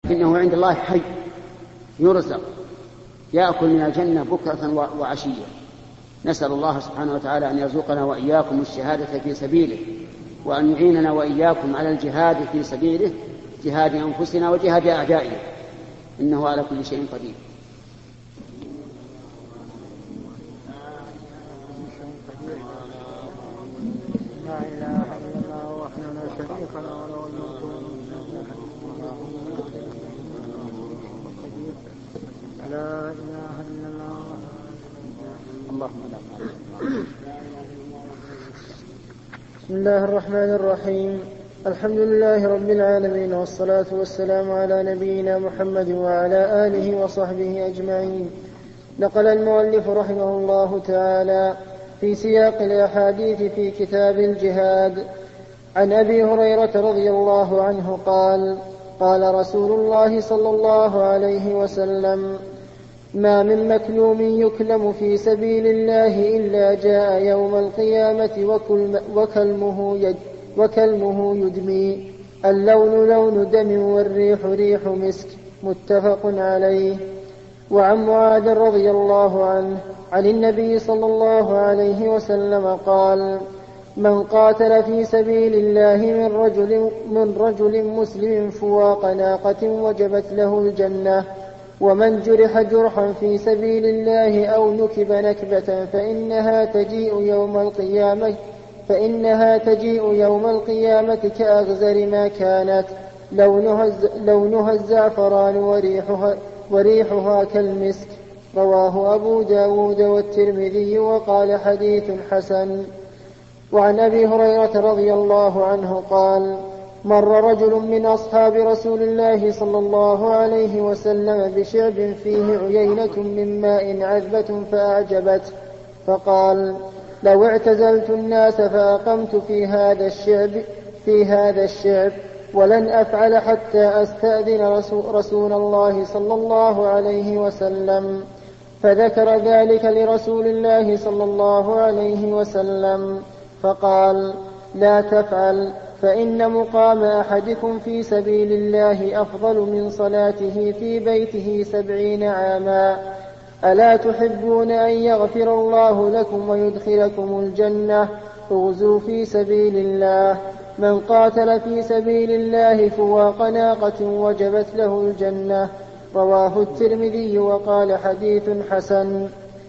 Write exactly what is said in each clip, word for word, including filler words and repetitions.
إنه عند الله حي يرزق يأكل من الجنة بكرة وعشية. نسأل الله سبحانه وتعالى أن يرزقنا وإياكم الشهادة في سبيله، وأن يعيننا وإياكم على الجهاد في سبيله، جهاد أنفسنا وجهاد أعدائنا، إنه على كل شيء قدير. لا إله إلا الله وحده لا شريك له وله الملك لا إله إلا الله. اللهم لا. بسم الله الرحمن الرحيم. الحمد لله رب العالمين، والصلاة والسلام على نبينا محمد وعلى آله وصحبه أجمعين. نقل المؤلف رحمه الله تعالى في سياق الأحاديث في كتاب الجهاد عن أبي هريرة رضي الله عنه قال: قال رسول الله صلى الله عليه وسلم: ما من مكلوم يكلم في سبيل الله إلا جاء يوم القيامة وكلمه, يد وكلمه يدمي، اللون لون دم والريح ريح مسك، متفق عليه. وعن معاذ رضي الله عنه عن النبي صلى الله عليه وسلم قال: من قاتل في سبيل الله من رجل, من رجل مسلم فواق ناقة وجبت له الجنة، ومن جرح جرحا في سبيل الله أو نكب نكبة فإنها تجيء يوم القيامة فإنها تجيء يوم القيامة كأغزر ما كانت، لونها, لونها الزعفران وريحها, وريحها كالمسك. رواه أبو داود والترمذي وقال حديث حسن. وعن أبي هريرة رضي الله عنه قال: مر رجل من أصحاب رسول الله صلى الله عليه وسلم بشعب فيه عيينة من ماء عذبة فأعجبته، فقال: لو اعتزلت الناس فأقمت في هذا الشعب في هذا الشعب ولن أفعل حتى أستأذن رسول الله صلى الله عليه وسلم. فذكر ذلك لرسول الله صلى الله عليه وسلم فقال: لا تفعل، فإن مقام أحدكم في سبيل الله أفضل من صلاته في بيته سبعين عاما. ألا تحبون أن يغفر الله لكم ويدخلكم الجنة؟ اغزوا في سبيل الله. من قاتل في سبيل الله فواق ناقة وجبت له الجنة. رواه الترمذي وقال حديث حسن.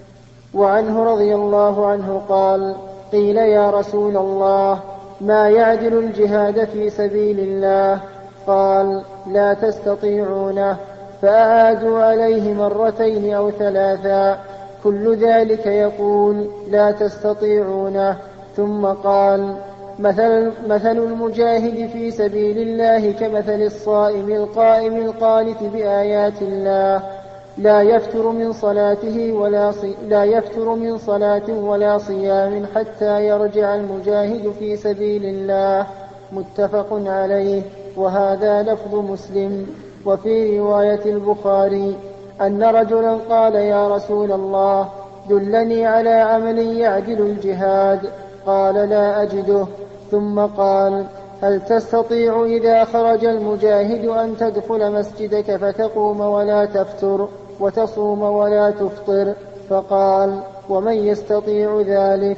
وعنه رضي الله عنه قال: قيل يا رسول الله، ما يعدل الجهاد في سبيل الله؟ قال: لا تستطيعونه. فأعادوا عليه مرتين أو ثلاثا، كل ذلك يقول: لا تستطيعونه. ثم قال: مثل, مثل المجاهد في سبيل الله كمثل الصائم القائم القانت بآيات الله، لا يفتر من صلاته ولا صي... لا يفتر من صلاة ولا صيام حتى يرجع المجاهد في سبيل الله. متفق عليه، وهذا لفظ مسلم. وفي رواية البخاري أن رجلا قال: يا رسول الله، دلني على عمل يعدل الجهاد. قال: لا أجده. ثم قال: هل تستطيع إذا خرج المجاهد أن تدخل مسجدك فتقوم ولا تفتر وتصوم ولا تفطر؟ فقال: ومن يستطيع ذلك؟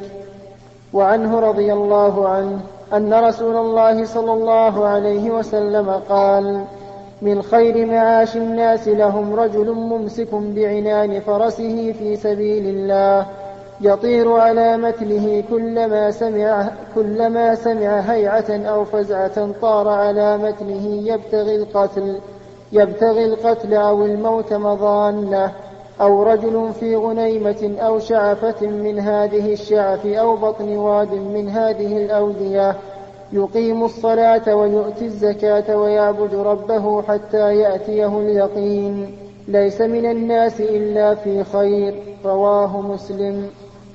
وعنه رضي الله عنه أن رسول الله صلى الله عليه وسلم قال: من خير معاش الناس لهم رجل ممسك بعنان فرسه في سبيل الله، يطير على متنه كلما سمع, كلما سمع هيعة أو فزعة طار على متنه يبتغي القتل, يبتغي القتل أو الموت مظانة. أو رجل في غنيمة أو شعفة من هذه الشعف أو بطن واد من هذه الأودية، يقيم الصلاة ويؤتي الزكاة ويعبد ربه حتى يأتيه اليقين، ليس من الناس إلا في خير. رواه مسلم.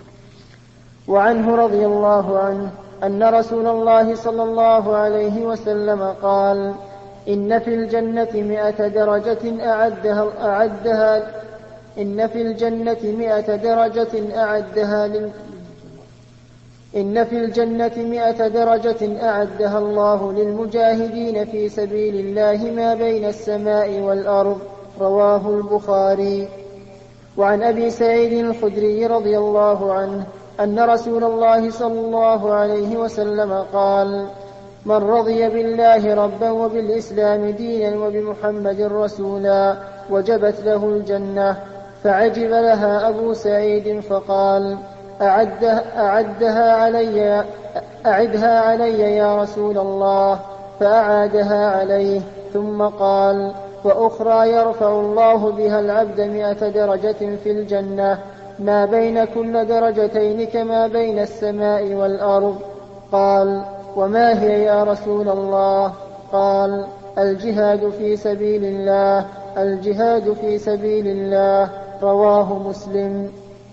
وعنه رضي الله عنه أن رسول الله صلى الله عليه وسلم قال: إن في الجنة مئة درجة أعدها, أعدها إن في الجنة مئة درجة أعدها لل إن في الجنة مئة درجة أعدها الله للمجاهدين في سبيل الله ما بين السماء والأرض. رواه البخاري. وعن أبي سعيد الخدري رضي الله عنه أن رسول الله صلى الله عليه وسلم قال: من رضي بالله ربا وبالإسلام دينا وبمحمد رسولا وجبت له الجنة. فعجب لها أبو سعيد فقال: أعدها, أعدها علي أعدها علي يا رسول الله. فأعادها عليه ثم قال: وأخرى يرفع الله بها العبد مئة درجة في الجنة ما بين كل درجتين كما بين السماء والأرض. قال: وما هي يا رسول الله؟ قال: الجهاد في سبيل الله الجهاد في سبيل الله. رواه مسلم.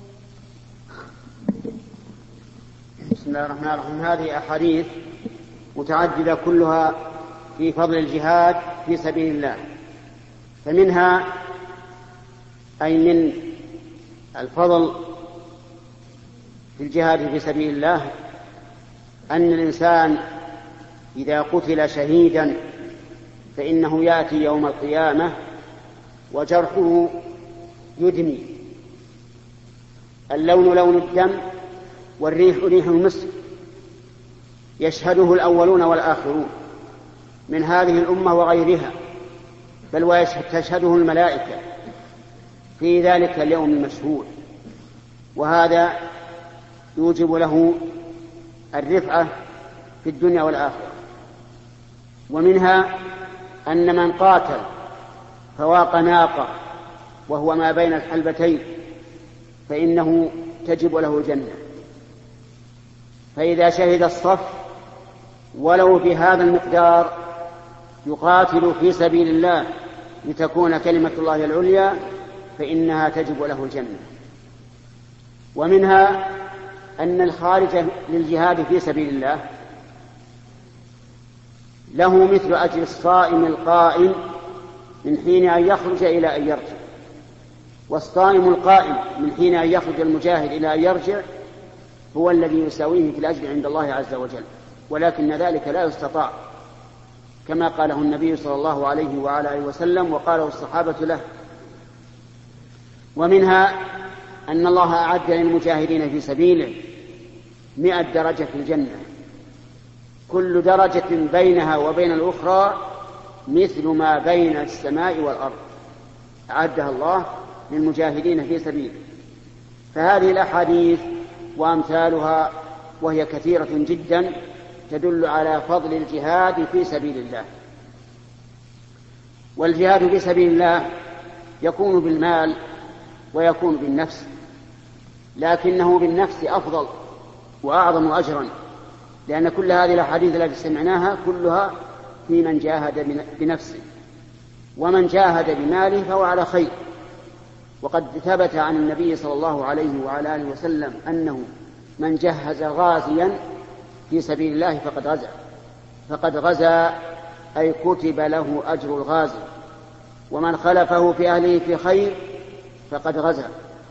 بسم الله الرحمن الرحيم. هذه أحاديث متعددة كلها في فضل الجهاد في سبيل الله. فمنها أي من الفضل في الجهاد في سبيل الله أن الإنسان إذا قتل شهيدا فإنه يأتي يوم القيامة وجرحه يدمي، اللون لون الدم والريح ريح المسك، يشهده الأولون والآخرون من هذه الأمة وغيرها، بل وتشهده الملائكة في ذلك اليوم المشهود، وهذا يوجب له الرفعة في الدنيا والآخرة. ومنها أن من قاتل فواق ناقة وهو ما بين الحلبتين فإنه تجب له الجنة. فإذا شهد الصف ولو بهذا المقدار يقاتل في سبيل الله لتكون كلمة الله العليا فإنها تجب له الجنة. ومنها أن الخارج للجهاد في سبيل الله له مثل أجر الصائم القائم من حين أن يخرج إلى أن يرجع. والصائم القائم من حين أن يخرج المجاهد إلى أن يرجع هو الذي يساويه في الأجر عند الله عز وجل، ولكن ذلك لا يستطاع كما قاله النبي صلى الله عليه وعلى آله وسلم وقاله الصحابة له. ومنها أن الله أعد للمجاهدين في سبيله مئة درجة في الجنة، كل درجة بينها وبين الأخرى مثل ما بين السماء والأرض، أعدها الله للمجاهدين في سبيله. فهذه الأحاديث وأمثالها وهي كثيرة جدا تدل على فضل الجهاد في سبيل الله. والجهاد في سبيل الله يكون بالمال ويكون بالنفس، لكنه بالنفس أفضل وأعظم أجرا، لأن كل هذه الأحاديث التي سمعناها كلها في من جاهد بنفسه، ومن جاهد بماله فهو على خير. وقد ثبت عن النبي صلى الله عليه وعلى آله وسلم أنه من جهز غازيا في سبيل الله فقد غزا فقد غزا أي كتب له أجر الغازي، ومن خلفه في أهله في خير فقد غزا.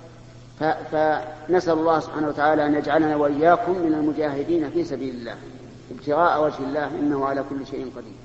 فنسأل الله سبحانه وتعالى أن يجعلنا وإياكم من المجاهدين في سبيل الله ابتغاء وجه الله إنه على كل شيء قدير.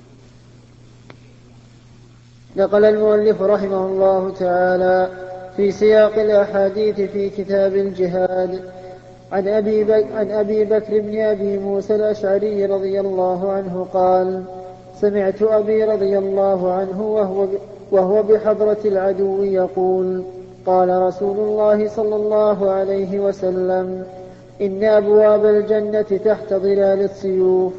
نقل المؤلف رحمه الله تعالى في سياق الأحاديث في كتاب الجهاد عن أبي, بك عن أبي بكر بن أبي موسى الأشعري رضي الله عنه قال: سمعت أبي رضي الله عنه وهو, وهو بحضرة العدو يقول: قال رسول الله صلى الله عليه وسلم: إن أبواب الجنة تحت ظلال السيوف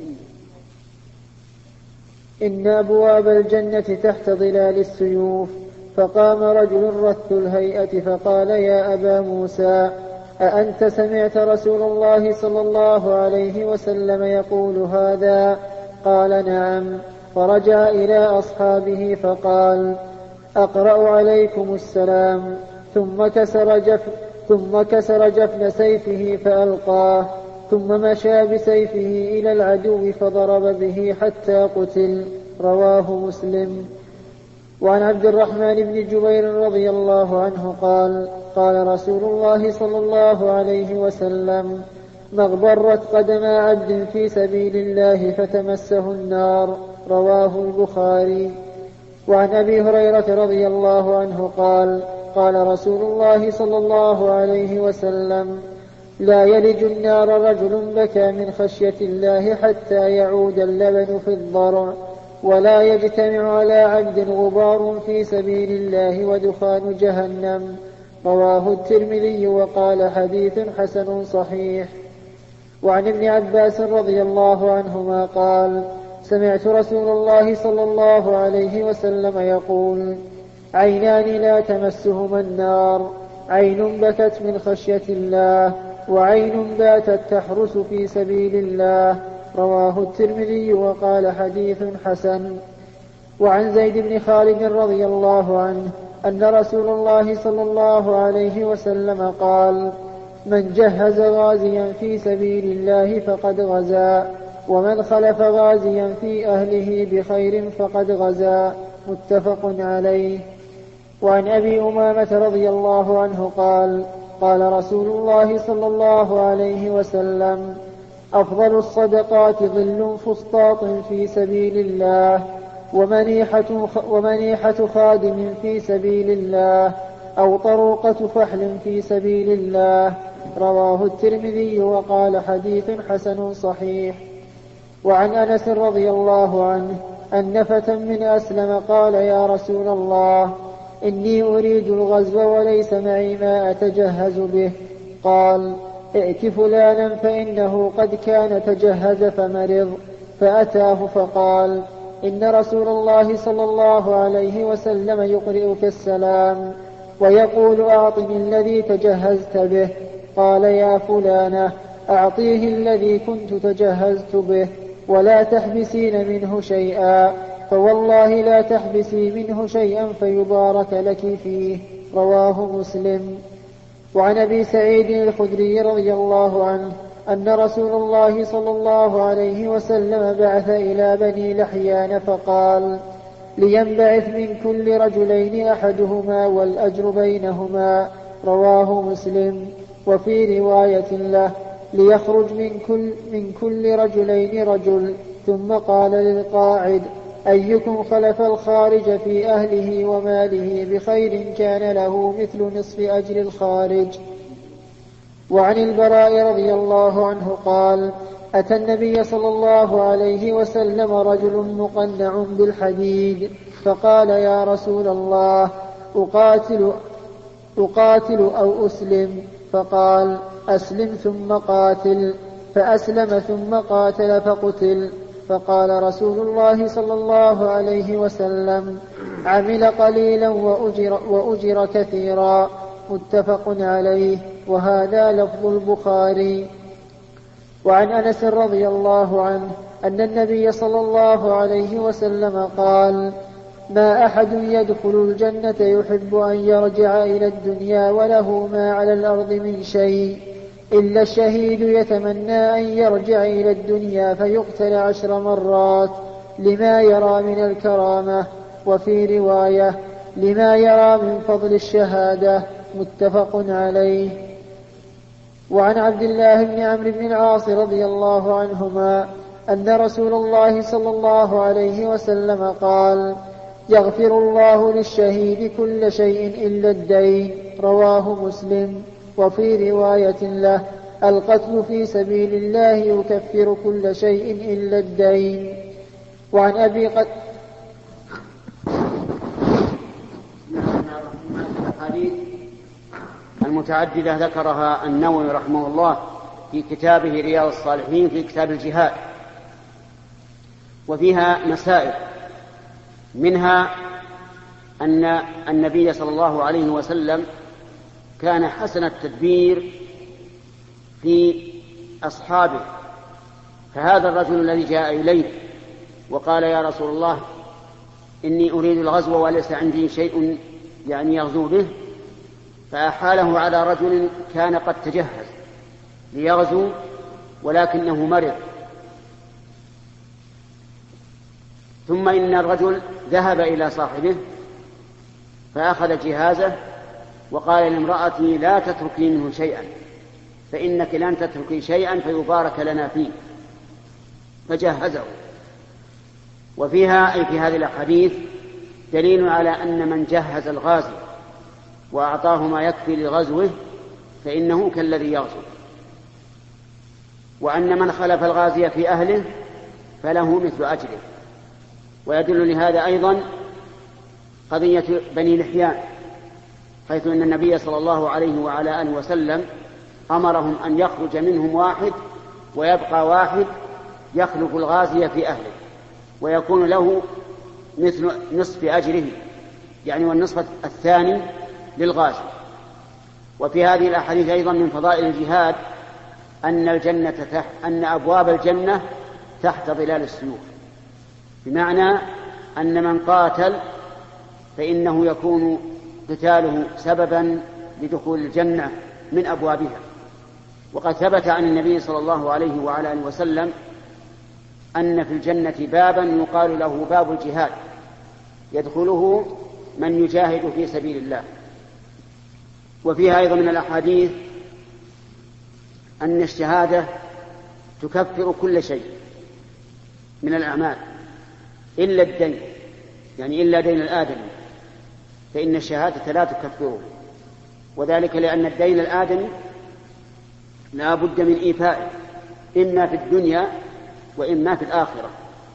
إن أبواب الجنة تحت ظلال السيوف. فقام رجل رث الهيئة فقال: يا أبا موسى، أأنت سمعت رسول الله صلى الله عليه وسلم يقول هذا؟ قال: نعم. فرجع إلى أصحابه فقال: أقرأ عليكم السلام. ثم كسر جفن, ثم كسر جفن سيفه فألقاه، ثم مشى بسيفه إلى العدو فضرب به حتى قتل. رواه مسلم. وعن عبد الرحمن بن جبير رضي الله عنه قال: قال رسول الله صلى الله عليه وسلم: مغبرت قدم عبد في سبيل الله فتمسه النار. رواه البخاري. وعن أبي هريرة رضي الله عنه قال قال رسول الله صلى الله عليه وسلم لا يلج النار رجل بكى من خشية الله حتى يعود اللبن في الضرع، ولا يجتمع على عبد غبار في سبيل الله ودخان جهنم. رواه الترمذي وقال حديث حسن صحيح. وعن ابن عباس رضي الله عنهما قال سمعت رسول الله صلى الله عليه وسلم يقول عينان لا تمسهما النار، عين بكت من خشية الله، وعين باتت تحرس في سبيل الله. رواه الترمذي وقال حديث حسن. وعن زيد بن خالد رضي الله عنه أن رسول الله صلى الله عليه وسلم قال من جهز غازيا في سبيل الله فقد غزا، ومن خلف غازيا في أهله بخير فقد غزا. متفق عليه. وعن أبي أمامة رضي الله عنه قال قال رسول الله صلى الله عليه وسلم أفضل الصدقات ظل فسطاط في سبيل الله، ومنيحة, ومنيحة خادم في سبيل الله، أو طروقة فحل في سبيل الله. رواه الترمذي وقال حديث حسن صحيح. وعن أنس رضي الله عنه أن فتى من أسلم قال يا رسول الله إني أريد الغزو وليس معي ما أتجهز به. قال ائت فلانا فإنه قد كان تجهز فمرض، فأتاه فقال إن رسول الله صلى الله عليه وسلم يقرئك السلام ويقول أعطني الذي تجهزت به. قال يا فلانة أعطيه الذي كنت تجهزت به ولا تحبسين منه شيئا، فوالله لا تحبسي منه شيئا فيبارك لك فيه. رواه مسلم. وعن أبي سعيد الخدري رضي الله عنه أن رسول الله صلى الله عليه وسلم بعث إلى بني لحيان فقال لينبعث من كل رجلين أحدهما والأجر بينهما. رواه مسلم. وفي رواية له ليخرج من كل, من كل رجلين رجل. ثم قال للقاعد أيكم خلف الخارج في أهله وماله بخير كان له مثل نصف أجر الخارج. وعن البراء رضي الله عنه قال أتى النبي صلى الله عليه وسلم رجل مقنع بالحديد فقال يا رسول الله أقاتل, أقاتل أو أسلم؟ فقال أسلم ثم قاتل. فأسلم ثم قاتل فقتل. فقال رسول الله صلى الله عليه وسلم عمل قليلا وأجر, وأجر كثيرا. متفق عليه. وهذا لفظ البخاري. وعن أنس رضي الله عنه أن النبي صلى الله عليه وسلم قال ما أحد يدخل الجنة يحب أن يرجع إلى الدنيا وله ما على الأرض من شيء إلا الشهيد يتمنى أن يرجع إلى الدنيا فيقتل عشر مرات لما يرى من الكرامة. وفي رواية لما يرى من فضل الشهادة. متفق عليه. وعن عبد الله بن عمرو بن العاص رضي الله عنهما أن رسول الله صلى الله عليه وسلم قال يغفر الله للشهيد كل شيء إلا الدين. رواه مسلم. وفي رواية له القتل في سبيل الله يكفر كل شيء إلا الدين. وعن أبي قد المتعددة ذكرها النووي رحمه الله في كتابه رياض الصالحين في كتاب الجهاد، وفيها مسائل، منها أن النبي صلى الله عليه وسلم كان حسن التدبير في أصحابه. فهذا الرجل الذي جاء إليه وقال يا رسول الله إني أريد الغزو وليس عندي شيء يعني يغزو به، فأحاله على رجل كان قد تجهز ليغزو ولكنه مرض. ثم إن الرجل ذهب إلى صاحبه فأخذ جهازه وقال لامرأتي لا تتركي منه شيئا، فإنك لن تتركي شيئا فيبارك لنا فيه، فجهزه. وفيها أي في هذه الأحاديث دليل على أن من جهز الغازي وأعطاه ما يكفي لغزوه فإنه كالذي يغزو، وأن من خلف الغازي في أهله فله مثل أجره. ويدل لهذا أيضا قضية بني لحيان، حيث أن النبي صلى الله عليه وعلى آله وسلم أمرهم أن يخرج منهم واحد ويبقى واحد يخلف الغازي في أهله، ويكون له مثل نصف أجره، يعني والنصف الثاني للغازي. وفي هذه الأحاديث أيضا من فضائل الجهاد أن الجنة تحت أن أبواب الجنة تحت ظلال السيوف، بمعنى أن من قاتل فإنه يكون قتاله سببا لدخول الجنة من أبوابها. وقد ثبت عن النبي صلى الله عليه وعلى آله وسلم أن في الجنة بابا يقال له باب الجهاد يدخله من يجاهد في سبيل الله. وفيها أيضا من الأحاديث أن الشهادة تكفر كل شيء من الأعمال إلا الدين، يعني إلا دين الآدمي، فإن الشهادة لا تكفره، وذلك لأن الدين الآدمي لا بد من إيفائه إما في الدنيا وإما في الآخرة.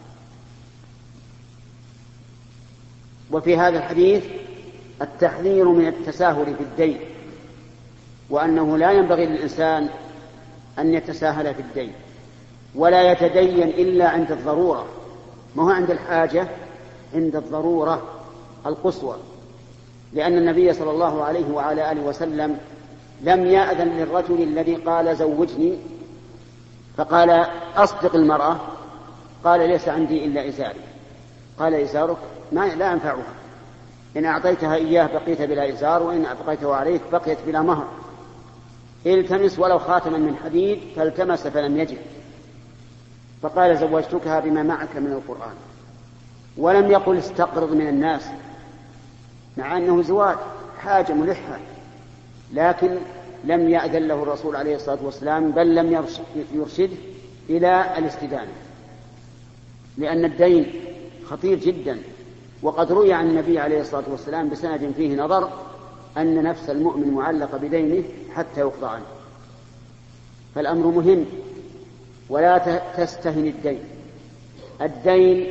وفي هذا الحديث التحذير من التساهل في الدين، وأنه لا ينبغي للإنسان أن يتساهل في الدين ولا يتدين إلا عند الضرورة، ما هو عند الحاجة، عند الضرورة القصوى. لأن النبي صلى الله عليه وعلى آله وسلم لم يأذن للرجل الذي قال زوجني فقال أصدق المرأة، قال ليس عندي إلا إزاري. قال إزارك ما لا ينفعها، إن أعطيتها إياه بقيت بلا إزار، وإن أبقيته عليك بقيت بلا مهر. التمس ولو خاتما من حديد، فالتمس فلم يجد، فقال زوجتكها بما معك من القرآن. ولم يقل استقرض من الناس، مع أنه زواج حاجة ملحة، لكن لم يأذن له الرسول عليه الصلاة والسلام، بل لم يرشده إلى الاستدانة، لأن الدين خطير جدا. وقد روي عن النبي عليه الصلاة والسلام بسند فيه نظر أن نفس المؤمن معلقة بدينه حتى يقضى عنه. فالأمر مهم، ولا تستهن الدين. الدين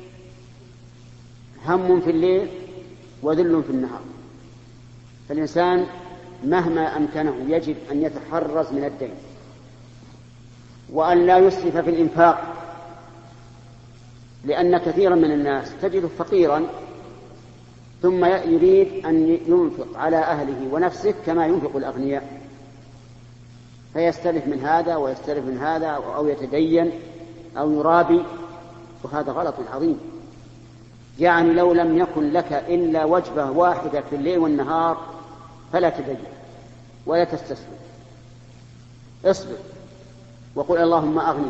هم في الليل وذل في النهار، فالإنسان مهما أمكنه يجب أن يتحرز من الدين، وأن لا يسرف في الإنفاق، لأن كثيرا من الناس تجده فقيرا ثم يريد أن ينفق على أهله ونفسه كما ينفق الأغنياء، فيستلف من هذا ويستلف من هذا، أو يتدين أو يرابي، وهذا غلط عظيم. يعني لو لم يكن لك إلا وجبة واحدة في الليل والنهار فلا تدين ولا تستسلم، اصبر وقل اللهم أغنني.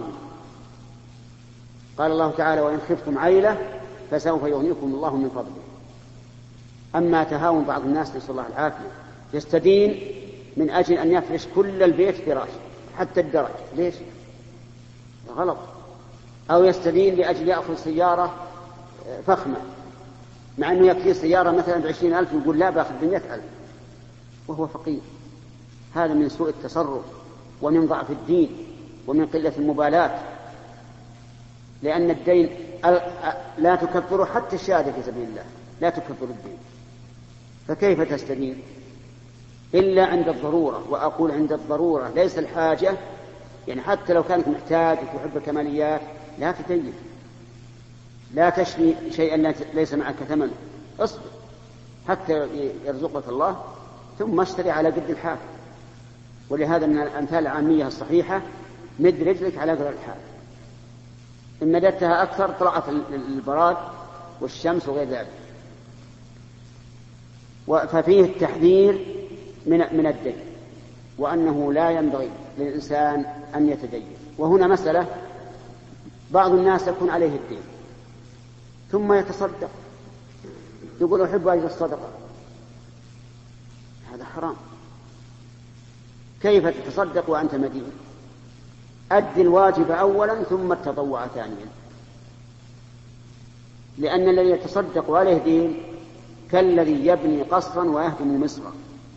قال الله تعالى وإن خفتم عيلة فسوف يغنيكم الله من فضله. أما تهاون بعض الناس نسأل الله العافية، يستدين من أجل أن يفرش كل البيت فراش حتى الدرج، ليش؟ غلط. أو يستدين لأجل يأخذ سيارة فخمة، مع أنه يكفي سيارة مثلا بعشرين ألف يقول لا بأخذ بمئة ألف وهو فقير. هذا من سوء التصرف ومن ضعف الدين ومن قلة المبالاة، لأن الدين لا تكفر حتى الشهادة في سبيل الله، لا تكفر الدين، فكيف تستدين إلا عند الضرورة؟ وأقول عند الضرورة ليس الحاجة، يعني حتى لو كانت محتاج وتحب الكماليات لا تدين، لا تشري شيئا ليس معك ثمنه، اصبر حتى يرزقك الله ثم اشتري على قد الحال. ولهذا من الأمثال العامية الصحيحة مد رجلك على قدر الحال، إن مددتها أكثر طلعت البراد والشمس وغير ذلك. ففيه التحذير من من الدين، وأنه لا ينبغي للإنسان أن يتدين. وهنا مسألة، بعض الناس يكون عليه الدين ثم يتصدق، يقول أحب أجر الصدقة، هذا حرام. كيف تتصدق وأنت مدين؟ أد الواجب أولا ثم التطوع ثانيا، لأن الذي يتصدق عليه دين كالذي يبني قصرا ويهدم مصرا.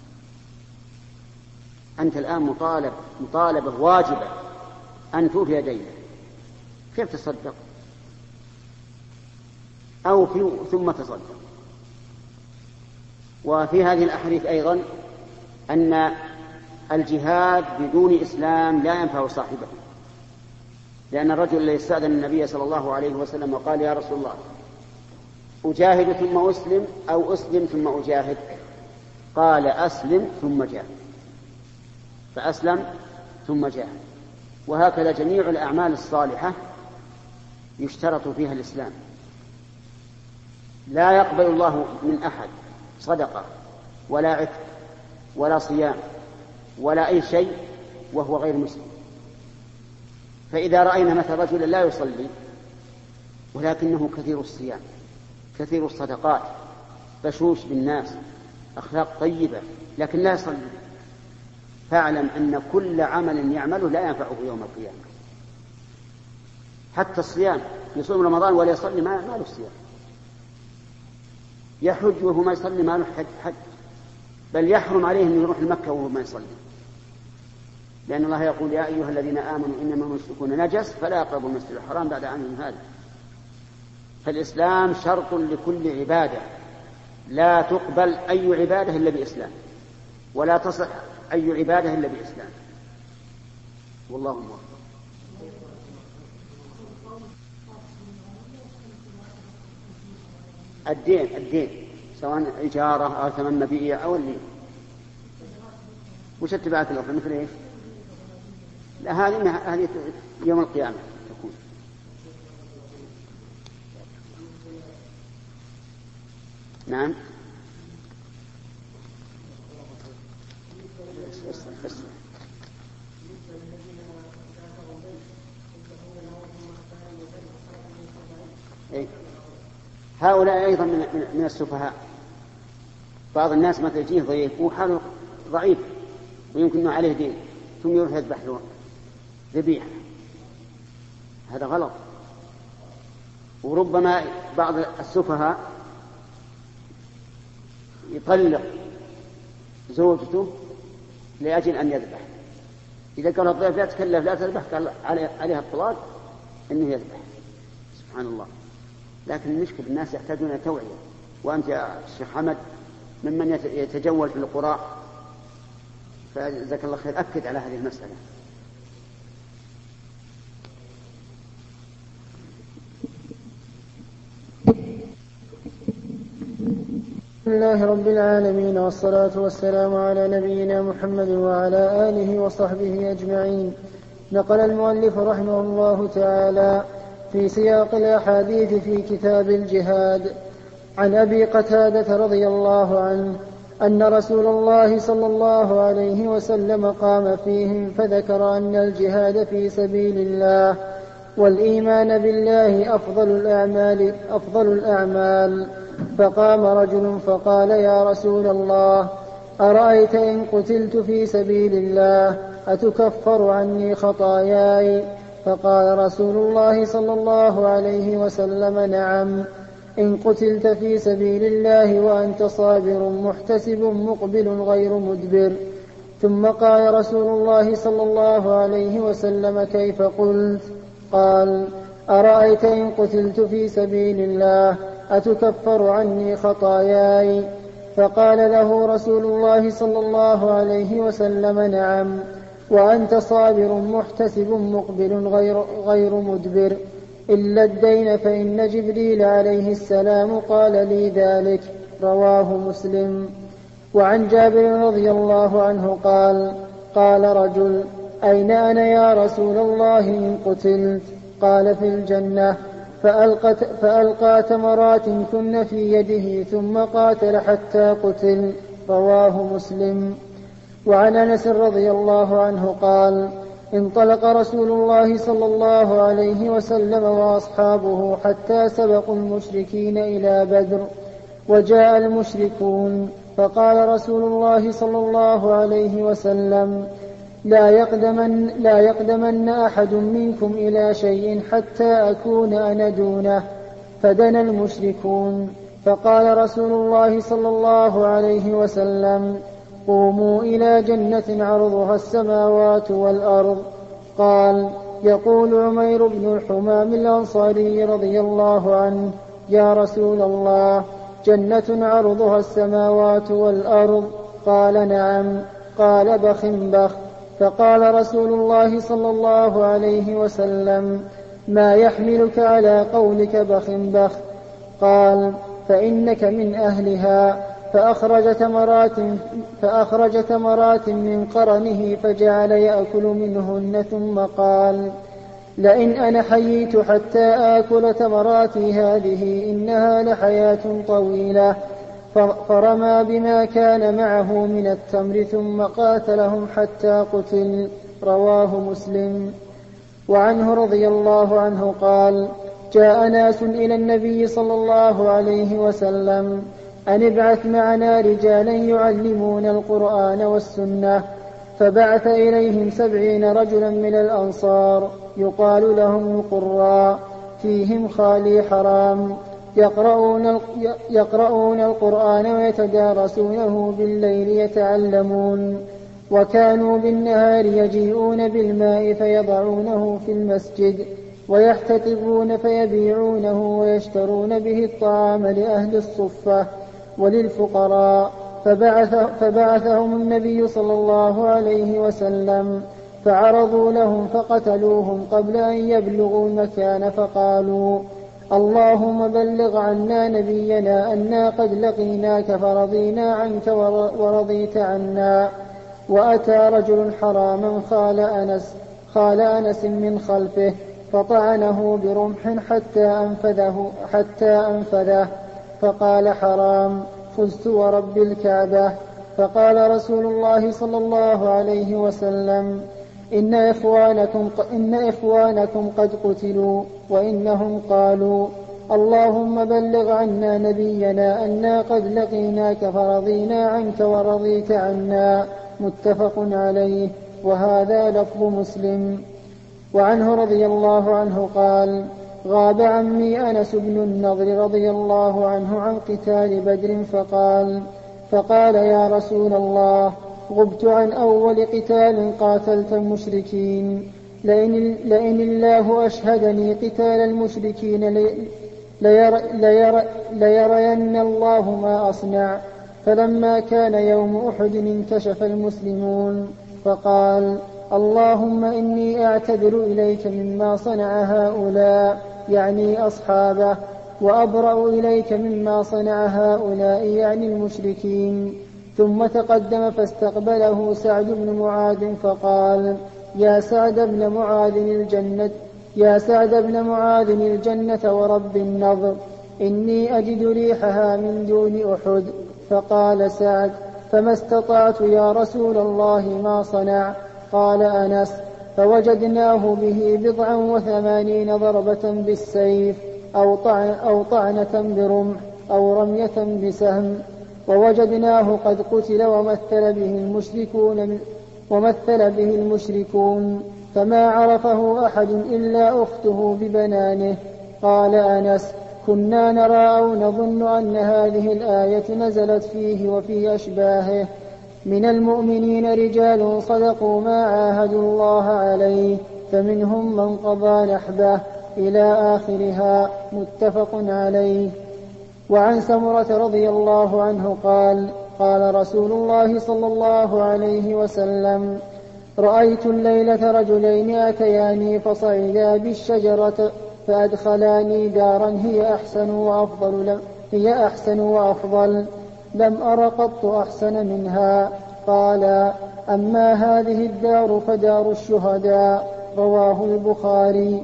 أنت الآن مطالب مطالبة واجبة أن توفي دينك، كيف تصدق؟ أو في ثم تصدق. وفي هذه الأحاديث أيضا أن الجهاد بدون إسلام لا ينفع صاحبه، لأن الرجل الذي استأذن النبي صلى الله عليه وسلم وقال يا رسول الله أجاهد ثم أسلم أو أسلم ثم أجاهد؟ قال أسلم ثم جاهد، فأسلم ثم جاهد. وهكذا جميع الأعمال الصالحة يشترط فيها الإسلام. لا يقبل الله من أحد صدقة ولا عتق ولا صيام ولا أي شيء وهو غير مسلم. فإذا رأينا مثل رجل لا يصلي ولكنه كثير الصيام كثير الصدقات بشوش بالناس أخلاق طيبة لكن لا يصلي، فاعلم أن كل عمل يعمله لا ينفعه يوم القيامة. حتى الصيام، يصوم رمضان ولا يصلي ما له صيام، يحج وهو ما يصلي ما له حج, حج بل يحرم عليه أن يروح لمكة وهو ما يصلي، لأن الله يقول يا أيها الذين آمنوا إنما المشركون نجس فلا يقربوا المسجد الحرام بعد عامهم هذا. فالإسلام شرط لكل عبادة، لا تقبل أي عبادة إلا بإسلام، ولا تصح أي عبادة إلا بإسلام. والله موفق. الدين الدين سواء إجارة أو ثمن مبيع أو اللي وش التبعات الأخرى مثل إيش؟ لا هذه هذه يوم القيامة تكون. نعم إيه؟ هؤلاء أيضا من, من السفهاء. بعض الناس مثل يجيه ضيف وحاله ضعيف ويمكن أنه عليه دين ثم يروح يذبح له ذبيحة، هذا غلط. وربما بعض السفهاء يطلق زوجته لأجل أن يذبح، إذا قال الضيف لا تكلف لا تذبح قال عليها الطلاق إنه يذبح. سبحان الله. لكن المشكلة الناس يحتاجون توعية، وأنت يا الشيخ حمد ممن يتجول في القرى، فجزاك الله خير أكد على هذه المسألة. بسم الله رب العالمين، والصلاة والسلام على نبينا محمد وعلى آله وصحبه أجمعين. نقل المؤلف رحمه الله تعالى في سياق الأحاديث في كتاب الجهاد عن أبي قتادة رضي الله عنه أن رسول الله صلى الله عليه وسلم قام فيهم فذكر أن الجهاد في سبيل الله والإيمان بالله أفضل الأعمال, أفضل الأعمال. فقام رجل فقال يا رسول الله أرأيت إن قتلت في سبيل الله أتكفر عني خطاياي؟ فقال رسول الله صلى الله عليه وسلم نعم، إن قتلت في سبيل الله وأنت صابر محتسب مقبل غير مدبر. ثم قال رسول الله صلى الله عليه وسلم كيف قلت؟ قال أرأيت إن قتلت في سبيل الله أتكفر عني خطاياي؟ فقال له رسول الله صلى الله عليه وسلم نعم، وأنت صابر محتسب مقبل غير, غير مدبر، إلا الدين فإن جبريل عليه السلام قال لي ذلك. رواه مسلم. وعن جابر رضي الله عنه قال قال رجل أين أنا يا رسول الله إن قتلت؟ قال في الجنة. فألقت فألقى تمرات كن في يده ثم قاتل حتى قتل. رواه مسلم. وعن أنس رضي الله عنه قال انطلق رسول الله صلى الله عليه وسلم وأصحابه حتى سبقوا المشركين إلى بدر، وجاء المشركون فقال رسول الله صلى الله عليه وسلم لا يقدمن, لا يقدمن أحد منكم إلى شيء حتى أكون أنا دونه. فدنا المشركون، فقال رسول الله صلى الله عليه وسلم: قوموا إلى جنة عرضها السماوات والأرض. قال: يقول عمير بن الحمام الأنصاري رضي الله عنه: يا رسول الله، جنة عرضها السماوات والأرض؟ قال: نعم. قال: بخ بخ. فقال رسول الله صلى الله عليه وسلم: ما يحملك على قولك بخ بخ؟ قال: فإنك من أهلها. فأخرج تمرات, فأخرج تمرات من قرنه فجعل يأكل منهن، ثم قال: لئن أنا حييت حتى آكل تمراتي هذه إنها لحياة طويلة. فرمى بما كان معه من التمر ثم قاتلهم حتى قتل. رواه مسلم. وعنه رضي الله عنه قال: جاء ناس إلى النبي صلى الله عليه وسلم أن ابعث معنا رجالا يعلمون القرآن والسنة، فبعث إليهم سبعين رجلا من الأنصار يقال لهم القراء، فيهم خالي حرام، يقرؤون, يقرؤون القرآن ويتدارسونه بالليل يتعلمون، وكانوا بالنهار يجيئون بالماء فيضعونه في المسجد ويحتطبون فيبيعونه ويشترون به الطعام لأهل الصفة وللفقراء. فبعث فبعثهم النبي صلى الله عليه وسلم فعرضوا لهم فقتلوهم قبل أن يبلغوا المكان، فقالوا: اللهم بلغ عنا نبينا أنا قد لقيناك فرضينا عنك ورضيت عنا. وأتى رجل حراما خال أنس, خال أنس من خلفه فطعنه برمح حتى أنفذه, حتى أنفذه فقال: حرام، فزت ورب الكعبة. فقال رسول الله صلى الله عليه وسلم: إن إخوانكم, إن إخوانكم قد قتلوا. وإنهم قالوا: اللهم بلغ عنا نبينا أنا قد لقيناك فرضينا عنك ورضيت عنا. متفق عليه، وهذا لفظ مسلم. وعنه رضي الله عنه قال: غاب عمي أنس بن النضر رضي الله عنه عن قتال بدر فقال فقال يا رسول الله، غبت عن أول قتال قاتلت المشركين، لئن, لئن الله أشهدني قتال المشركين لير لير ليرين الله ما أصنع. فلما كان يوم أحد انكشف المسلمون فقال: اللهم إني أعتذر إليك مما صنع هؤلاء، يعني أصحابه، وأبرأ إليك مما صنع هؤلاء، يعني المشركين. ثم تقدم فاستقبله سعد بن معاذ فقال: يا سعد بن معاذ الجنة يا سعد بن معاذ الجنة ورب النضر، إني أجد ريحها من دون أحد. فقال سعد: فما استطعت يا رسول الله ما صنع. قال أنس: فوجدناه به بضعا وثمانين ضربة بالسيف، أو, طعن أو طعنة برمح، أو رمية بسهم، ووجدناه قد قتل ومثل به المشركون ومثل به المشركون فما عرفه أحد إلا أخته ببنانه. قال أنس: كنا نرى أو نظن أن هذه الآية نزلت فيه وفي أشباهه: من المؤمنين رجال صدقوا ما عاهدوا الله عليه، فمنهم من قضى نحبه، إلى آخرها. متفق عليه. وعن سمرة رضي الله عنه قال: قال رسول الله صلى الله عليه وسلم: رأيت الليلة رجلين أتياني فصعدا بالشجرة فأدخلاني دارا هي أحسن وأفضل هي أحسن وأفضل لم أر قط أحسن منها. قال: أما هذه الدار فدار الشهداء. رواه البخاري.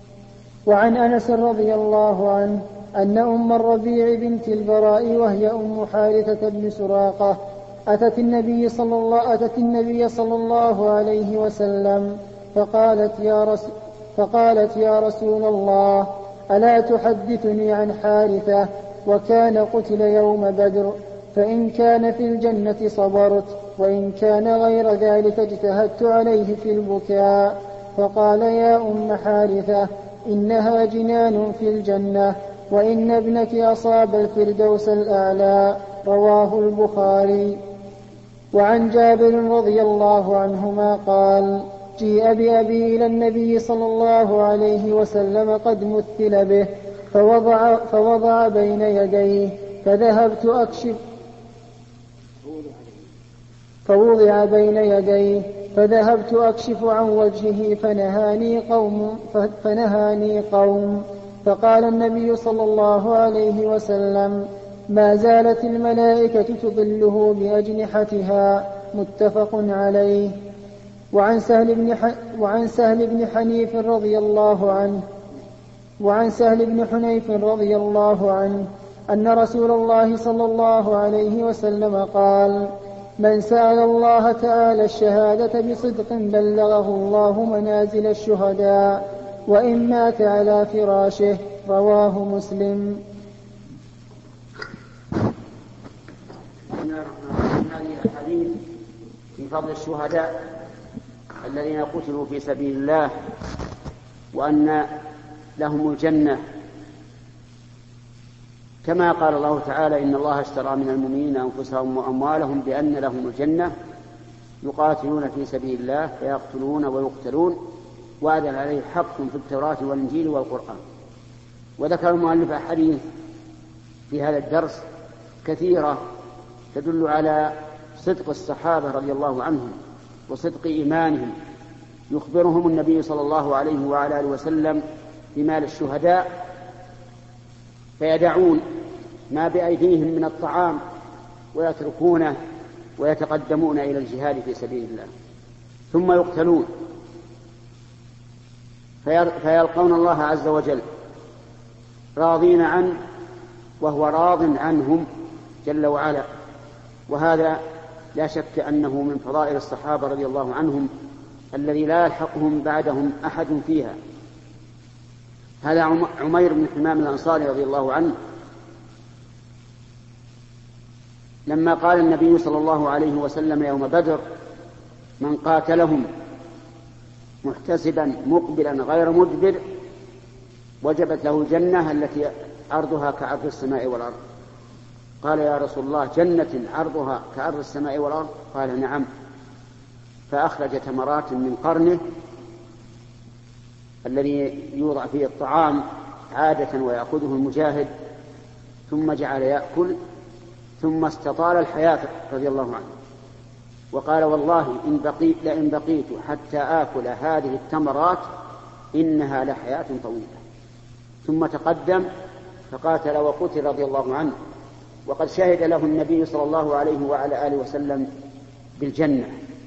وعن أنس رضي الله عنه أن أم الربيع بنت البراء وهي أم حارثة بن سراقة أتت النبي صلى الله, أتت النبي صلى الله عليه وسلم فقالت يا, رسول فقالت يا رسول الله، ألا تحدثني عن حارثة وكان قتل يوم بدر، فإن كان في الجنة صبرت وإن كان غير ذلك اجتهدت عليه في البكاء. فقال يا أم حارثة إنها جنان في الجنة وإن ابنك أصاب الفردوس الأعلى. رواه البخاري. وعن جابر رضي الله عنهما قال جيء بأبي إلى النبي صلى الله عليه وسلم قد مثل به فوضع, فوضع بين يديه فذهبت أكشف فوضع بين يديه فذهبت أكشف عن وجهه فنهاني قوم, فنهاني قوم فقال النبي صلى الله عليه وسلم ما زالت الملائكة تظله بأجنحتها. متفق عليه. وعن سهل بن, ح... وعن سهل بن حنيف رضي الله عنه وعن سهل بن حنيف رضي الله عنه أن رسول الله صلى الله عليه وسلم قال من سأل الله تعالى الشهادة بصدق بلغه الله منازل الشهداء وإن مات على فراشه. رواه مسلم. هذه الحديث في فضل الشهداء الذين قتلوا في سبيل الله وأن لهم الجنة كما قال الله تعالى إن الله اشترى من المؤمنين أنفسهم وأموالهم بأن لهم الجنة يقاتلون في سبيل الله فيقتلون ويقتلون وعدا عليه حق في التوراة والإنجيل والقرآن. وذكر المؤلف أحاديث في هذا الدرس كثيرة تدل على صدق الصحابة رضي الله عنهم وصدق إيمانهم. يخبرهم النبي صلى الله عليه وعلى آله وسلم بمال الشهداء فيدعون ما بأيديهم من الطعام ويتركونه ويتقدمون إلى الجهاد في سبيل الله ثم يقتلون فيلقون الله عز وجل راضين عنه وهو راض عنهم جل وعلا. وهذا لا شك أنه من فضائل الصحابة رضي الله عنهم الذي لا يلحقهم بعدهم أحد فيها. هذا عمير بن حمام الأنصاري رضي الله عنه لما قال النبي صلى الله عليه وسلم يوم بدر من قاتلهم محتسبا مقبلا غير مدبر وجبت له الجنة التي عرضها كعرض السماء والأرض. قال يا رسول الله جنة عرضها كعرض السماء والأرض؟ قال نعم. فأخرج تمرات من قرنه الذي يوضع فيه الطعام عادة ويأخذه المجاهد ثم جعل يأكل ثم استطال الحياة رضي الله عنه وقال والله إن بقيت لئن بقيت حتى آكل هذه التمرات إنها لحياة طويلة. ثم تقدم فقاتل وقتل رضي الله عنه وقد شهد له النبي صلى الله عليه وعلى آله وسلم بالجنة.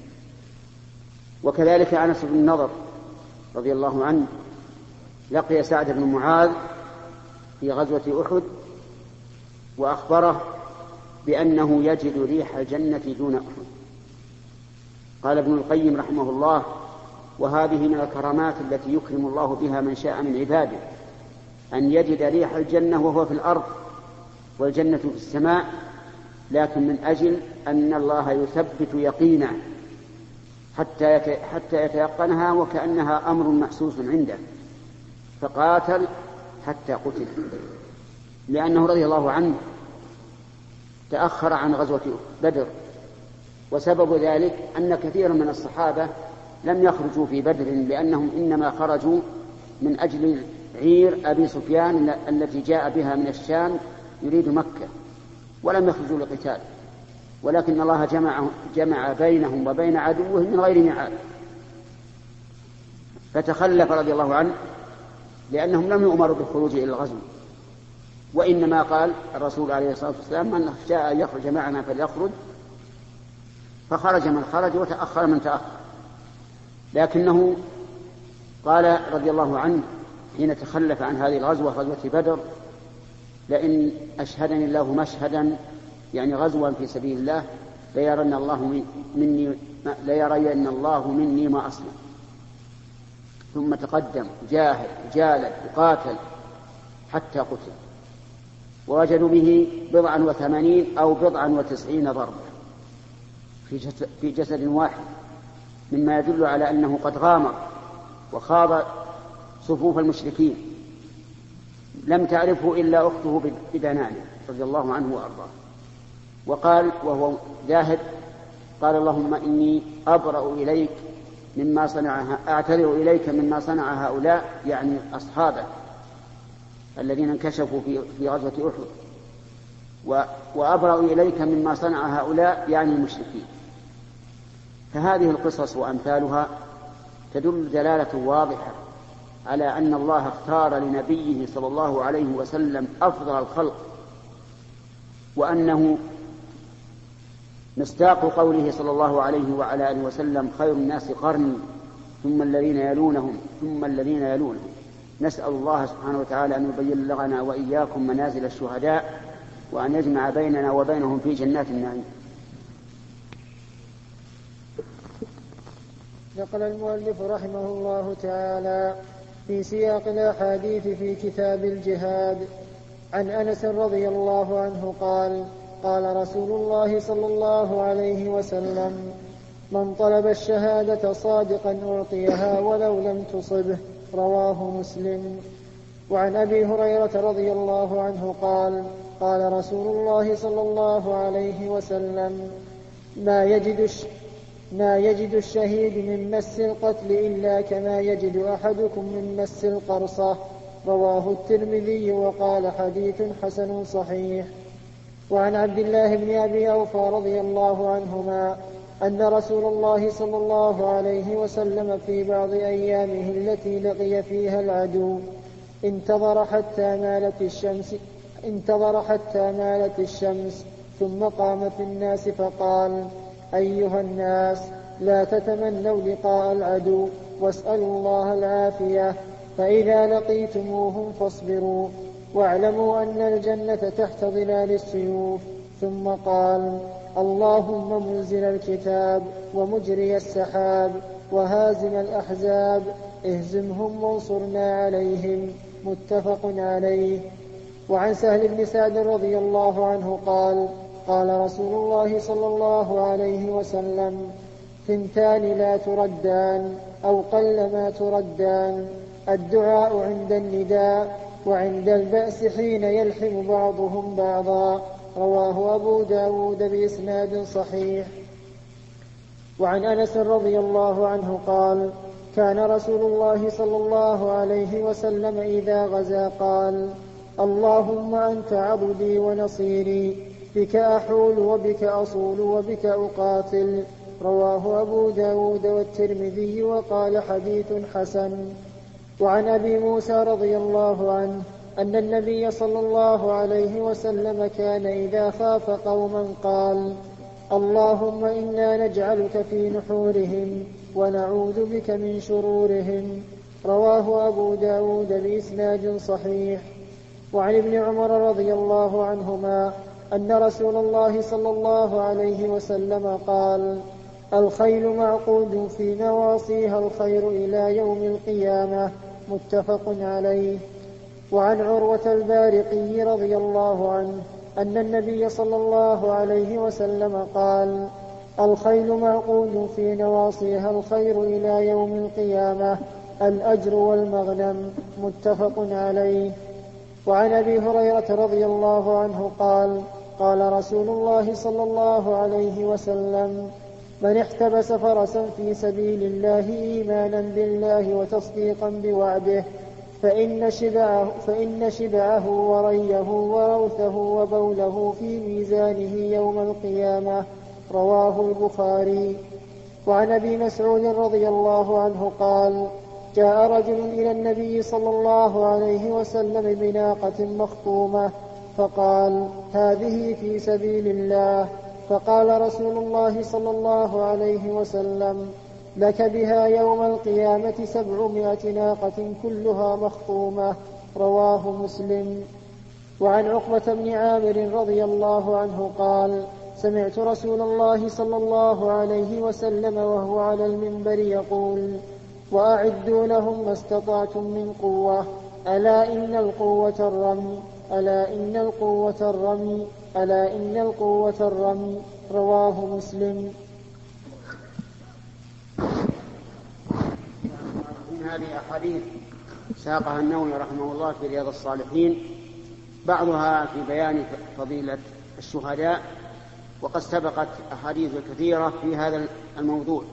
وكذلك أنس بن النضر رضي الله عنه لقي سعد بن معاذ في غزوة أحد وأخبره بأنه يجد ريح الجنة دون أحد. قال ابن القيم رحمه الله وهذه من الكرامات التي يكرم الله بها من شاء من عباده أن يجد ريح الجنة وهو في الأرض والجنة في السماء لكن من أجل أن الله يثبت يقينا حتى حتى يتيقنها وكأنها أمر محسوس عنده فقاتل حتى قتل لأنه رضي الله عنه تأخر عن غزوة بدر. وسبب ذلك أن كثيرا من الصحابة لم يخرجوا في بدر لأنهم إنما خرجوا من أجل عير أبي سفيان التي جاء بها من الشام يريد مكة ولم يخرجوا لقتال ولكن الله جمع, جمع بينهم وبين عدوهم من غير ميعاد فتخلف رضي الله عنه لأنهم لم يؤمروا بالخروج إلى الغزو وإنما قال الرسول عليه الصلاة والسلام من شاء أن يخرج معنا فليخرج فخرج من خرج وتأخر من تأخر. لكنه قال رضي الله عنه حين تخلف عن هذه الغزوة غزوة بدر لئن أشهدني الله مشهدا يعني غزوا في سبيل الله ليرين الله مني ليرين الله مني ما أصنع. ثم تقدم جاهد جالد وقاتل حتى قتل ووجدوا به بضعا وثمانين أو بضعا وتسعين ضربة في جسد واحد، مما يدل على أنه قد غامر وخاض صفوف المشركين، لم تعرفه إلا أخته بدنانه رضي الله عنه وأرضاه. وقال وهو ذاهب: قال اللهم إني أبرأ إليك مما صنع أعتذر إليك مما صنع هؤلاء، يعني أصحابه الذين انكشفوا في في غزوة أحد، وأبرأ إليك مما صنع هؤلاء يعني المشركين. فهذه القصص وأمثالها تدل دلالة واضحة على أن الله اختار لنبيه صلى الله عليه وسلم أفضل الخلق، وأنه مصداق قوله صلى الله عليه وعلى آله وسلم: خير الناس قرني ثم الذين يلونهم ثم الذين يلونهم. نسأل الله سبحانه وتعالى أن يبين لنا وإياكم منازل الشهداء، وأن يجمع بيننا وبينهم في جنات النعيم. نقل المؤلف رحمه الله تعالى في سياق الأحاديث في كتاب الجهاد عن أنس رضي الله عنه قال: قال رسول الله صلى الله عليه وسلم: من طلب الشهادة صادقا أعطيها ولو لم تصبه. رواه مسلم. وعن أبي هريرة رضي الله عنه قال: قال رسول الله صلى الله عليه وسلم: ما يجد الش... ما يجد الشهيد من مس القتل إلا كما يجد أحدكم من مس القرصة. رواه الترمذي وقال: حديث حسن صحيح. وعن عبد الله بن أبي أوفى رضي الله عنهما أن رسول الله صلى الله عليه وسلم في بعض أيامه التي لقي فيها العدو انتظر حتى مالت الشمس انتظر حتى مالت الشمس ثم قام في الناس فقال: أيها الناس، لا تتمنوا لقاء العدو واسألوا الله العافية، فإذا لقيتموهم فاصبروا، واعلموا أن الجنة تحت ظلال السيوف. ثم قال: اللهم منزل الكتاب ومجري السحاب وهازم الأحزاب، اهزمهم وانصرنا عليهم. متفق عليه. وعن سهل بن سعد رضي الله عنه قال: قال رسول الله صلى الله عليه وسلم: ثنتان لا تردان أو قل ما تردان: الدعاء عند النداء، وعند البأس حين يلحم بعضهم بعضا. رواه أبو داود بإسناد صحيح. وعن أنس رضي الله عنه قال: كان رسول الله صلى الله عليه وسلم إذا غزا قال: اللهم أنت عبدي ونصيري، بك أحول وبك أصول وبك أقاتل. رواه أبو داود والترمذي وقال: حديث حسن. وعن أبي موسى رضي الله عنه أن النبي صلى الله عليه وسلم كان إذا خاف قوما قال: اللهم إنا نجعلك في نحورهم ونعوذ بك من شرورهم. رواه أبو داود بإسناد صحيح. وعن ابن عمر رضي الله عنهما أن رسول الله صلى الله عليه وسلم قال: الخيل معقود في نواصيها الخير إلى يوم القيامة. متفق عليه. وعن عروة البارقي رضي الله عنه أن النبي صلى الله عليه وسلم قال: الخيل معقود في نواصيها الخير إلى يوم القيامة، الأجر والمغنم. متفق عليه. وعن أبي هريرة رضي الله عنه قال: قال رسول الله صلى الله عليه وسلم: من احتبس فرسا في سبيل الله إيمانا بالله وتصديقا بوعده فإن شبعه, فإن شبعه وريه وروثه وبوله في ميزانه يوم القيامة. رواه البخاري. وعن أبي مسعود رضي الله عنه قال: جاء رجل إلى النبي صلى الله عليه وسلم بناقة مخطومة فقال: هذه في سبيل الله. فقال رسول الله صلى الله عليه وسلم: لك بها يوم القيامة سبعمائة ناقة كلها مخطومة. رواه مسلم. وعن عقبة بن عامر رضي الله عنه قال: سمعت رسول الله صلى الله عليه وسلم وهو على المنبر يقول: وأعدوا لهم ما استطعتم من قوة، ألا إن القوة الرمي، ألا إن القوة الرمي، ألا إن القوة الرمي. رواه مسلم. هذه أحاديث ساقها النووي رحمه الله في رياض الصالحين، بعضها في بيان فضيلة الشهداء، وقد سبقت أحاديث كثيرة في هذا الموضوع،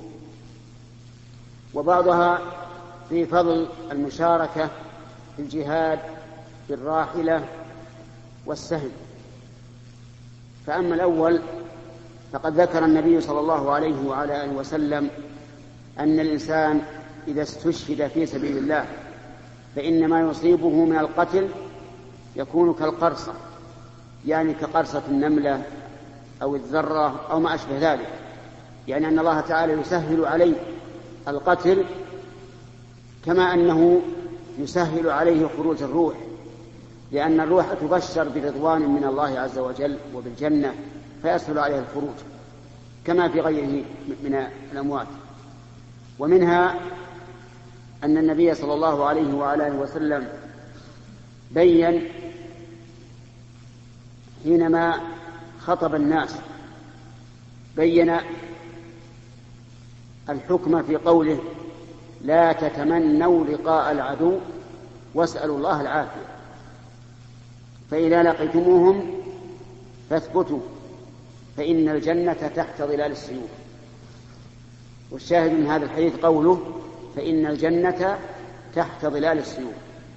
وبعضها في فضل المشاركة في الجهاد بالراحلة والسهم. فأما الأول فقد ذكر النبي صلى الله عليه وعلى آله وسلم أن الإنسان إذا استشهد في سبيل الله فإن ما يصيبه من القتل يكون كالقرصة، يعني كقرصة النملة أو الذرة أو ما أشبه ذلك، يعني أن الله تعالى يسهل عليه القتل كما أنه يسهل عليه خروج الروح، لأن الروح تبشر برضوان من الله عز وجل وبالجنة فيسهل عليه الخروج كما في غيره من الأموات. ومنها أن النبي صلى الله عليه وعلى آله وسلم بين حينما خطب الناس بين الحكم في قوله لا تتمنوا لقاء العدو واسألوا الله العافية، فإذا لقيتموهم فاثبتوا فإن الجنة تحت ظلال السيوف. والشاهد من هذا الحديث قوله فإن الجنة تحت ظلال السيوف.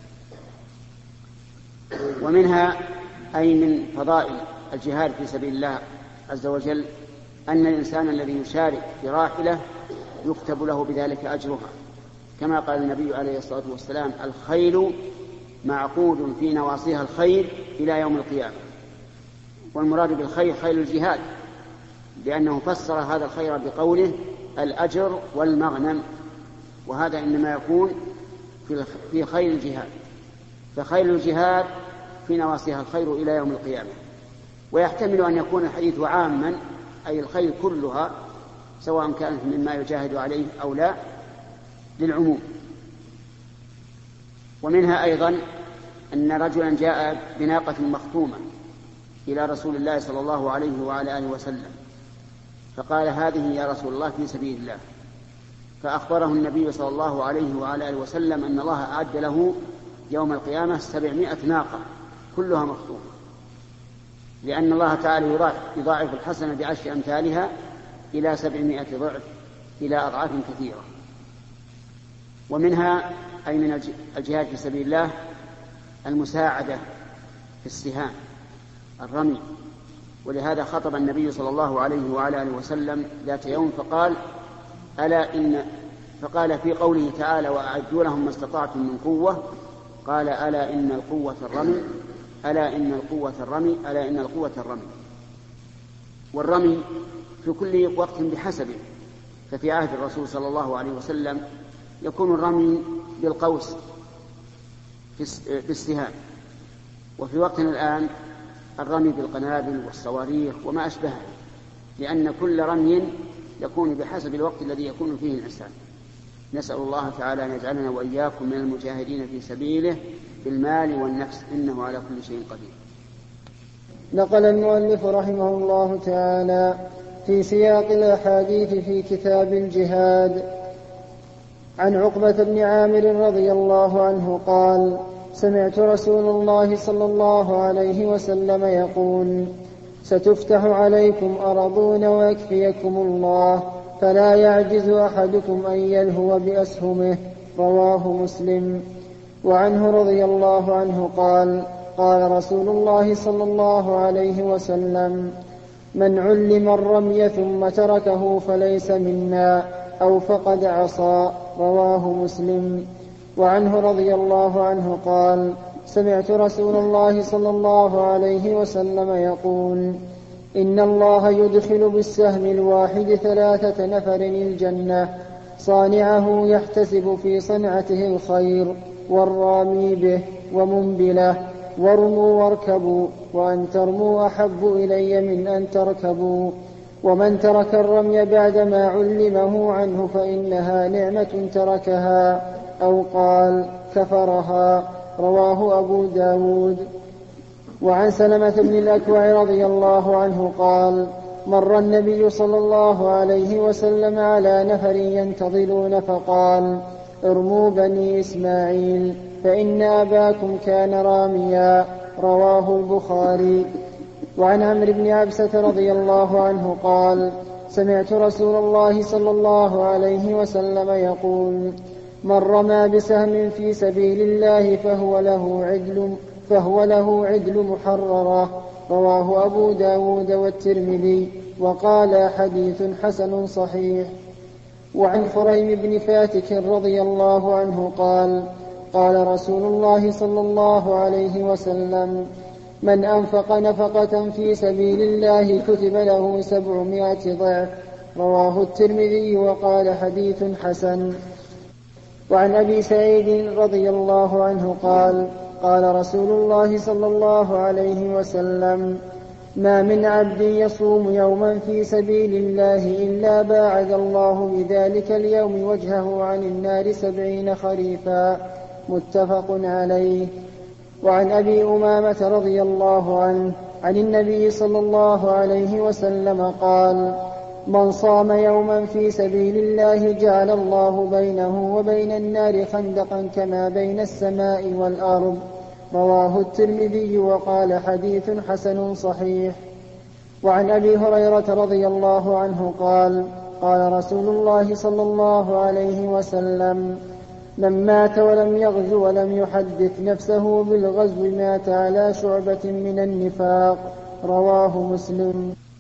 ومنها أي من فضائل الجهاد في سبيل الله عز وجل أن الإنسان الذي يشارك في راحلة يكتب له بذلك أجرها، كما قال النبي عليه الصلاة والسلام الخيل معقود في نواصيها الخير إلى يوم القيامة. والمراد بالخير خيل الجهاد، لأنه فسر هذا الخير بقوله الأجر والمغنم، وهذا إنما يكون في خيل الجهاد، فخيل الجهاد في نواصيها الخير إلى يوم القيامة. ويحتمل أن يكون الحديث عاما أي الخيل كلها سواء كانت مما يجاهد عليه أو لا للعموم. ومنها أيضا أن رجلا جاء بناقة مختومة إلى رسول الله صلى الله عليه وعلى آله وسلم فقال هذه يا رسول الله في سبيل الله، فأخبره النبي صلى الله عليه وعلى آله وسلم أن الله أعد له يوم القيامة سبعمائة ناقة كلها مختومة، لأن الله تعالى يضاعف الحسنة بعشر أمثالها إلى سبعمائة ضعف إلى أضعاف كثيرة. ومنها أي من الجهاد في سبيل الله المساعدة في السهام الرمي، ولهذا خطب النبي صلى الله عليه وعلى آله وسلم ذات يوم فقال ألا إن فقال في قوله تعالى وأعدوا لهم ما استطعتم من قوة قال ألا إن القوة الرمي ألا إن القوة الرمي ألا إن القوة الرمي. والرمي في كل وقت بحسبه، ففي عهد الرسول صلى الله عليه وسلم يكون الرمي بالقوس بالسهام، وفي وقتنا الآن الرمي بالقنابل والصواريخ وما أشبهها، لأن كل رمي يكون بحسب الوقت الذي يكون فيه الإنسان. نسأل الله تعالى أن يجعلنا وإياكم من المجاهدين في سبيله بالمال والنفس إنه على كل شيء قدير. نقل المؤلف رحمه الله تعالى في سياق الأحاديث في كتاب الجهاد عن عقبة بن عامر رضي الله عنه قال سمعت رسول الله صلى الله عليه وسلم يقول ستفتح عليكم أرضون ويكفيكم الله فلا يعجز أحدكم أن يلهو بأسهمه رواه مسلم. وعنه رضي الله عنه قال قال رسول الله صلى الله عليه وسلم من علم الرمي ثم تركه فليس منا أو فقد عصى رواه مسلم. وعنه رضي الله عنه قال سمعت رسول الله صلى الله عليه وسلم يقول إن الله يدخل بالسهم الواحد ثلاثة نفر الجنة صانعه يحتسب في صنعته الخير والرامي به ومنبله وارموا واركبوا وأن ترموا أحب إلي من أن تركبوا ومن ترك الرمي بعدما علمه عنه فإنها نعمة تركها أو قال كفرها رواه أبو داود. وعن سلمة بن الأكوع رضي الله عنه قال مر النبي صلى الله عليه وسلم على نفر ينتظرون فقال ارموا بني إسماعيل فإن أباكم كان راميا. رواه البخاري. وعن عمرو بن عبسة رضي الله عنه قال سمعت رسول الله صلى الله عليه وسلم يقول من رمى بسهم في سبيل الله فهو له عدل, فهو له عدل محررة. رواه أبو داود والترمذي وقال حديث حسن صحيح. وعن فريم بن فاتك رضي الله عنه قال قال رسول الله صلى الله عليه وسلم من أنفق نفقة في سبيل الله كتب له سبعمائة ضعف. رواه الترمذي وقال حديث حسن. وعن أبي سعيد رضي الله عنه قال قال رسول الله صلى الله عليه وسلم ما من عبد يصوم يوما في سبيل الله إلا باعد الله بذلك اليوم وجهه عن النار سبعين خريفا. متفق عليه. وعن أبي أمامة رضي الله عنه عن النبي صلى الله عليه وسلم قال من صام يوما في سبيل الله جعل الله بينه وبين النار خندقا كما بين السماء والأرض. رواه الترمذي وقال حديث حسن صحيح. وعن أبي هريرة رضي الله عنه قال قال رسول الله صلى الله عليه وسلم من مات ولم يغزو ولم يحدث نفسه بالغزو مات على شعبة من النفاق. رواه مسلم.